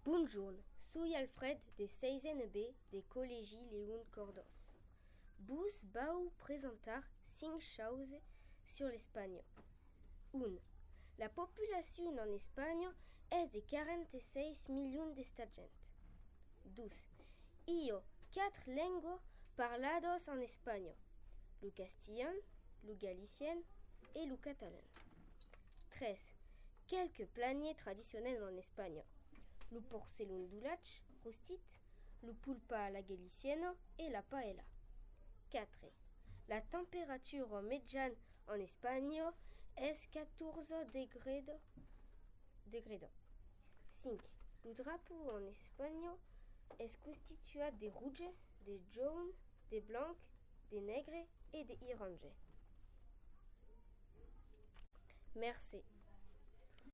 Bonjour, soy Alfred de 6ème B de Collegi León Cordós. Vos vau presentar 5 choses sur l'Espagne. 1. La population en Espagne est de 46 millions d'habitants. 2. Il y a 4 langues parladas en Espagne, le castillan, le galicien et le catalan. 3. Quelques plats traditionnels en Espagne. Le porcelón d'Ulach, rostit, le pulpa a la galicienne et la paella. 4. La température médiane en Espagne est 14 degrés. 5. Le drapeau en Espagne est constitué de rouges, de jaunes, de blancs, de negres et de oranges. Merci.